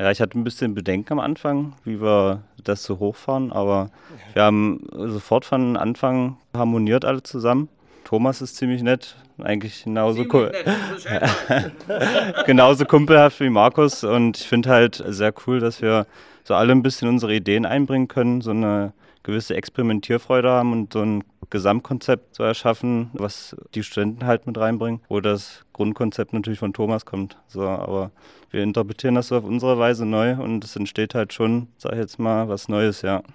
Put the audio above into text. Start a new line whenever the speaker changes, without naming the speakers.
Ja, ich hatte ein bisschen Bedenken am Anfang, wie wir das so hochfahren, aber wir haben sofort von Anfang harmoniert alle zusammen. Thomas ist ziemlich nett, eigentlich
Ziemlich nett, so schön war's.
genauso kumpelhaft wie Markus, und ich finde halt sehr cool, dass wir so alle ein bisschen unsere Ideen einbringen können, so eine gewisse Experimentierfreude haben und so ein Gesamtkonzept zu erschaffen, was die Studenten halt mit reinbringen, wo das Grundkonzept natürlich von Thomas kommt. So, aber wir interpretieren das so auf unsere Weise neu und es entsteht halt schon, sag ich jetzt mal, was Neues, ja.